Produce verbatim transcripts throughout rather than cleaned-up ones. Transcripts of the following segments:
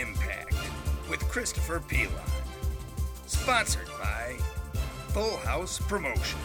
Impact with Christopher Pilon. Sponsored by Full House Promotions.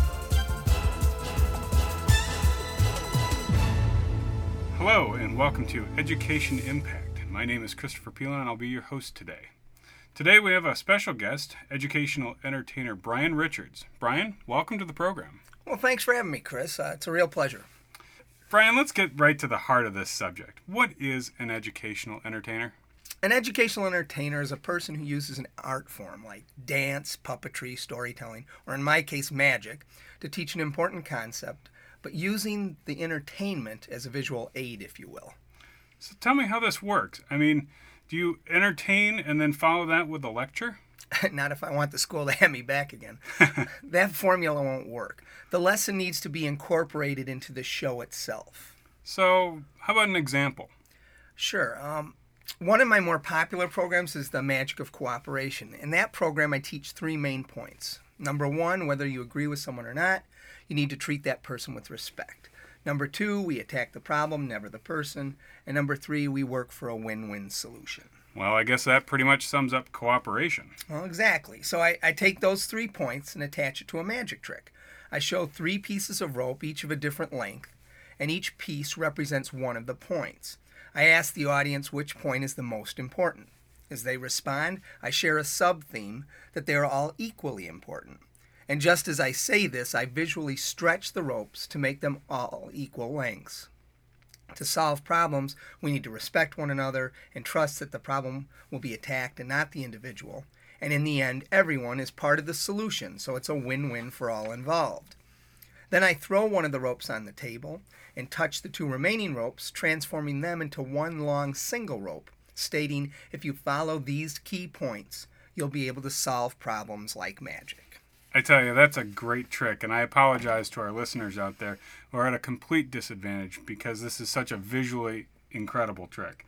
Hello and welcome to Education Impact. My name is Christopher Pilon and I'll be your host today. Today we have a special guest, educational entertainer Brian Richards. Brian, welcome to the program. Well, thanks for having me, Chris. Uh, it's a real pleasure. Brian, let's get right to the heart of this subject. What is an educational entertainer? An educational entertainer is a person who uses an art form like dance, puppetry, storytelling, or in my case, magic, to teach an important concept, but using the entertainment as a visual aid, if you will. So tell me how this works. I mean, do you entertain and then follow that with a lecture? Not if I want the school to have me back again. That formula won't work. The lesson needs to be incorporated into the show itself. So, how about an example? Sure. Um, one of my more popular programs is the Magic of Cooperation. In that program, I teach three main points. Number one, whether you agree with someone or not, you need to treat that person with respect. Number two, we attack the problem, never the person. And number three, we work for a win-win solution. Well, I guess that pretty much sums up cooperation. Well, exactly. So I, I take those three points and attach it to a magic trick. I show three pieces of rope, each of a different length, and each piece represents one of the points. I ask the audience which point is the most important. As they respond, I share a sub-theme that they are all equally important. And just as I say this, I visually stretch the ropes to make them all equal lengths. To solve problems, we need to respect one another and trust that the problem will be attacked and not the individual. And in the end, everyone is part of the solution, so it's a win-win for all involved. Then I throw one of the ropes on the table and touch the two remaining ropes, transforming them into one long single rope, stating, if you follow these key points, you'll be able to solve problems like magic. I tell you, that's a great trick, and I apologize to our listeners out there who are at a complete disadvantage because this is such a visually incredible trick.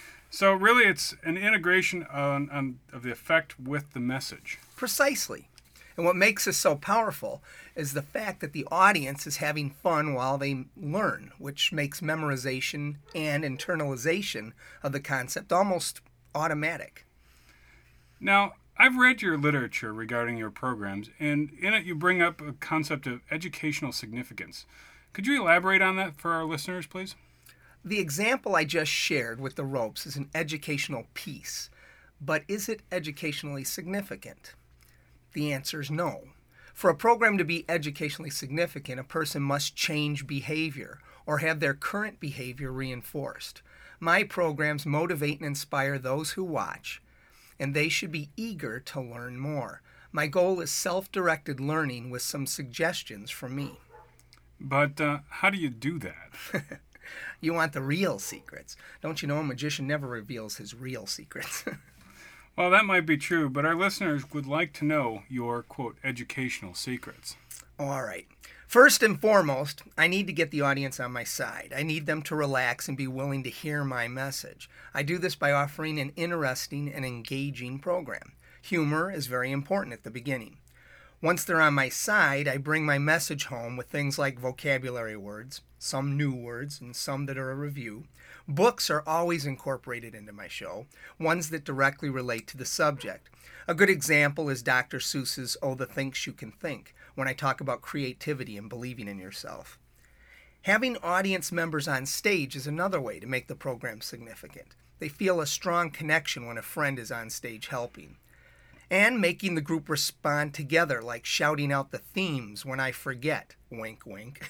So really, it's an integration on, on, of the effect with the message. Precisely. And what makes this so powerful is the fact that the audience is having fun while they learn, which makes memorization and internalization of the concept almost automatic. Now, I've read your literature regarding your programs, and in it you bring up a concept of educational significance. Could you elaborate on that for our listeners, please? The example I just shared with the ropes is an educational piece, but is it educationally significant? The answer is no. For a program to be educationally significant, a person must change behavior or have their current behavior reinforced. My programs motivate and inspire those who watch, and they should be eager to learn more. My goal is self-directed learning with some suggestions from me. But uh, how do you do that? You want the real secrets. Don't you know a magician never reveals his real secrets? Well, that might be true, but our listeners would like to know your, quote, educational secrets. All right. First and foremost, I need to get the audience on my side. I need them to relax and be willing to hear my message. I do this by offering an interesting and engaging program. Humor is very important at the beginning. Once they're on my side, I bring my message home with things like vocabulary words, some new words, and some that are a review. Books are always incorporated into my show, ones that directly relate to the subject. A good example is Doctor Seuss's Oh, the Things You Can Think, when I talk about creativity and believing in yourself. Having audience members on stage is another way to make the program significant. They feel a strong connection when a friend is on stage helping. And making the group respond together, like shouting out the themes when I forget. Wink, wink.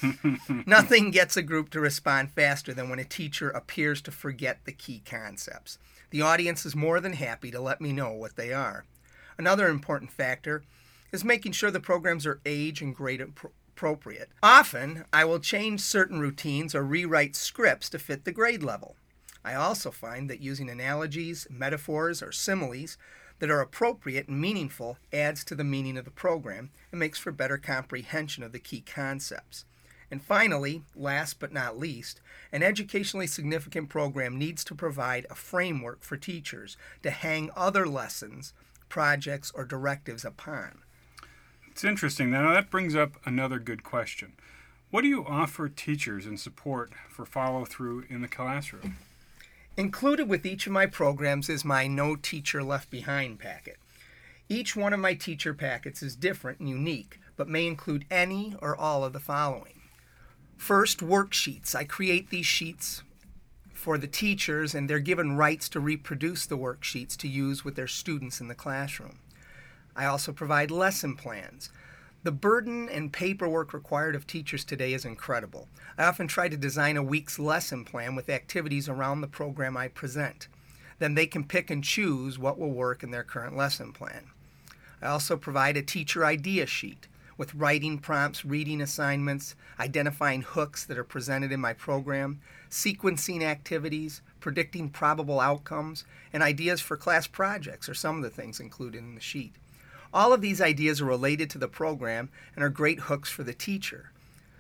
Nothing gets a group to respond faster than when a teacher appears to forget the key concepts. The audience is more than happy to let me know what they are. Another important factor is making sure the programs are age and grade appropriate. Often, I will change certain routines or rewrite scripts to fit the grade level. I also find that using analogies, metaphors, or similes that are appropriate and meaningful adds to the meaning of the program and makes for better comprehension of the key concepts. And finally, last but not least, an educationally significant program needs to provide a framework for teachers to hang other lessons, projects, or directives upon. It's interesting. Now that brings up another good question. What do you offer teachers in support for follow-through in the classroom? Included with each of my programs is my No Teacher Left Behind packet. Each one of my teacher packets is different and unique, but may include any or all of the following. First, worksheets. I create these sheets for the teachers, and they're given rights to reproduce the worksheets to use with their students in the classroom. I also provide lesson plans. The burden and paperwork required of teachers today is incredible. I often try to design a week's lesson plan with activities around the program I present. Then they can pick and choose what will work in their current lesson plan. I also provide a teacher idea sheet with writing prompts, reading assignments, identifying hooks that are presented in my program, sequencing activities, predicting probable outcomes, and ideas for class projects are some of the things included in the sheet. All of these ideas are related to the program and are great hooks for the teacher.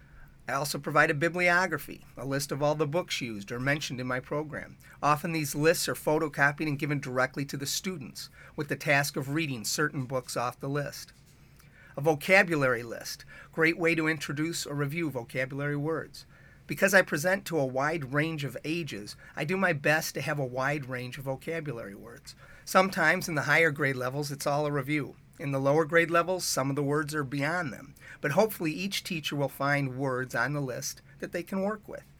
I also provide a bibliography, a list of all the books used or mentioned in my program. Often these lists are photocopied and given directly to the students with the task of reading certain books off the list. A vocabulary list, great way to introduce or review vocabulary words. Because I present to a wide range of ages, I do my best to have a wide range of vocabulary words. Sometimes in the higher grade levels, it's all a review. In the lower grade levels, some of the words are beyond them, but hopefully each teacher will find words on the list that they can work with.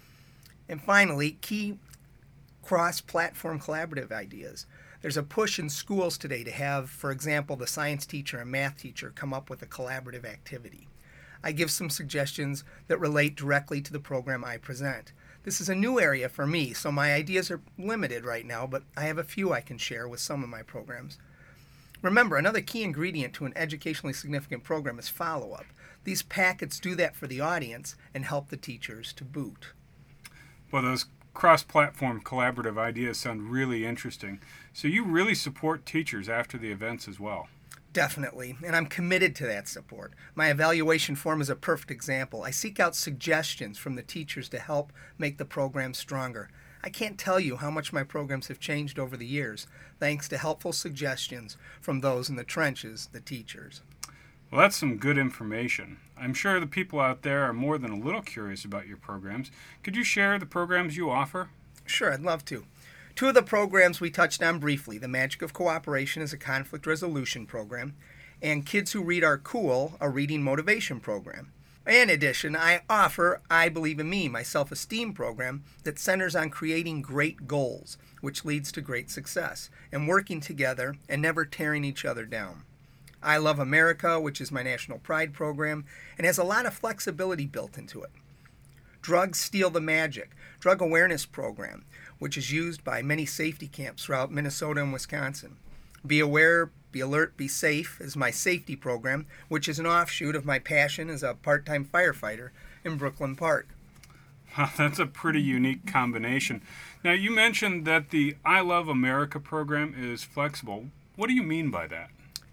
And finally, key cross-platform collaborative ideas. There's a push in schools today to have, for example, the science teacher and math teacher come up with a collaborative activity. I give some suggestions that relate directly to the program I present. This is a new area for me, so my ideas are limited right now, but I have a few I can share with some of my programs. Remember, another key ingredient to an educationally significant program is follow-up. These packets do that for the audience and help the teachers to boot. Well, those cross-platform collaborative ideas sound really interesting. So you really support teachers after the events as well. Definitely, and I'm committed to that support. My evaluation form is a perfect example. I seek out suggestions from the teachers to help make the program stronger. I can't tell you how much my programs have changed over the years, thanks to helpful suggestions from those in the trenches, the teachers. Well, that's some good information. I'm sure the people out there are more than a little curious about your programs. Could you share the programs you offer? Sure, I'd love to. Two of the programs we touched on briefly, The Magic of Cooperation is a conflict resolution program, and Kids Who Read Are Cool, a reading motivation program. In addition, I offer I Believe in Me, my self-esteem program that centers on creating great goals, which leads to great success, and working together and never tearing each other down. I Love America, which is my national pride program, and has a lot of flexibility built into it. Drugs Steal the Magic, drug awareness program, which is used by many safety camps throughout Minnesota and Wisconsin. Be Aware, Be Alert, Be Safe is my safety program, which is an offshoot of my passion as a part-time firefighter in Brooklyn Park. Wow, that's a pretty unique combination. Now, you mentioned that the I Love America program is flexible. What do you mean by that?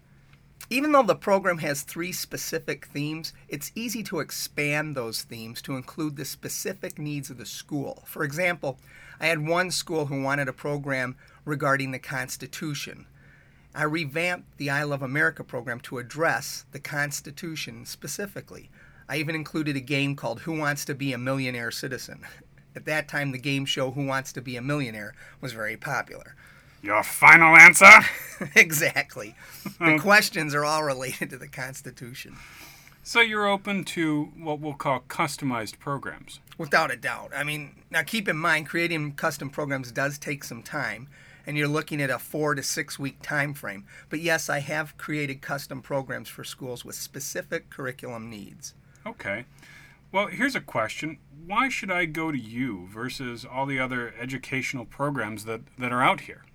Even though the program has three specific themes, it's easy to expand those themes to include the specific needs of the school. For example, I had one school who wanted a program regarding the Constitution. I revamped the I Love America program to address the Constitution specifically. I even included a game called Who Wants to Be a Millionaire Citizen? At that time, the game show Who Wants to Be a Millionaire was very popular. Your final answer? Exactly. The questions are all related to the Constitution. So you're open to what we'll call customized programs? Without a doubt. I mean, now keep in mind, creating custom programs does take some time, and you're looking at a four to six week time frame. But yes, I have created custom programs for schools with specific curriculum needs. Okay. Well, here's a question. Why should I go to you versus all the other educational programs that, that are out here?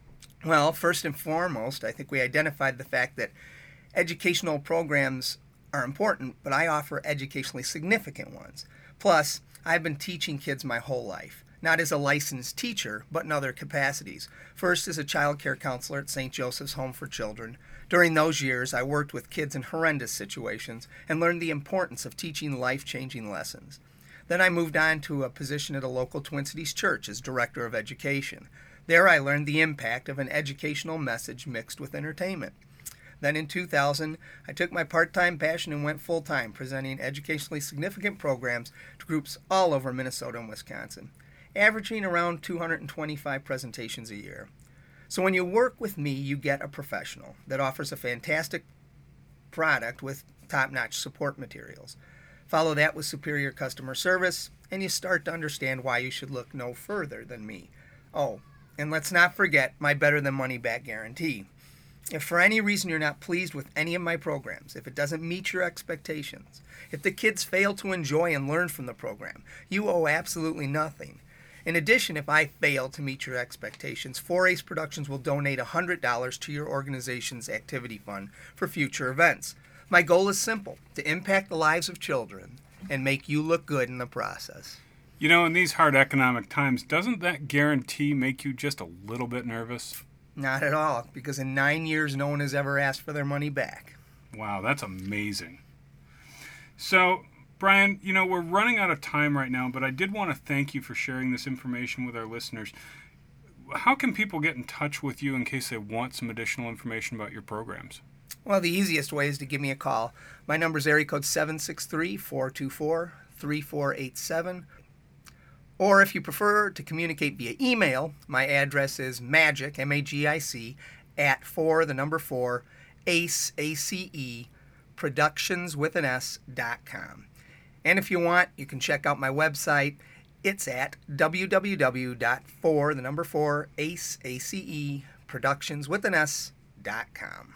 Well, first and foremost, I think we identified the fact that educational programs are important, but I offer educationally significant ones. Plus, I've been teaching kids my whole life, not as a licensed teacher, but in other capacities. First, as a child care counselor at Saint Joseph's Home for Children. During those years, I worked with kids in horrendous situations and learned the importance of teaching life-changing lessons. Then I moved on to a position at a local Twin Cities church as director of education. There I learned the impact of an educational message mixed with entertainment. Then in two thousand, I took my part-time passion and went full-time, presenting educationally significant programs to groups all over Minnesota and Wisconsin. averaging around two hundred twenty-five presentations a year. So when you work with me, you get a professional that offers a fantastic product with top-notch support materials. Follow that with superior customer service, and you start to understand why you should look no further than me. Oh, and let's not forget my better than money back guarantee. If for any reason you're not pleased with any of my programs, if it doesn't meet your expectations, if the kids fail to enjoy and learn from the program, you owe absolutely nothing. In addition, if I fail to meet your expectations, four Ace Productions will donate one hundred dollars to your organization's activity fund for future events. My goal is simple, to impact the lives of children and make you look good in the process. You know, in these hard economic times, doesn't that guarantee make you just a little bit nervous? Not at all, because in nine years, no one has ever asked for their money back. Wow, that's amazing. So, Brian, you know, we're running out of time right now, but I did want to thank you for sharing this information with our listeners. How can people get in touch with you in case they want some additional information about your programs? Well, the easiest way is to give me a call. My number is area code seven six three, four two four, three four eight seven. Or if you prefer to communicate via email, my address is magic, M A G I C, at four, the number four, ace, A C E, productions with an S, dot com. And if you want, you can check out my website. It's at w w w dot four, the number four, ace, A C E, productions with an S, dot com.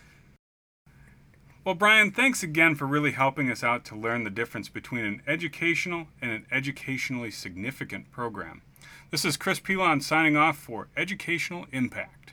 Well, Brian, thanks again for really helping us out to learn the difference between an educational and an educationally significant program. This is Chris Pilon signing off for Educational Impact.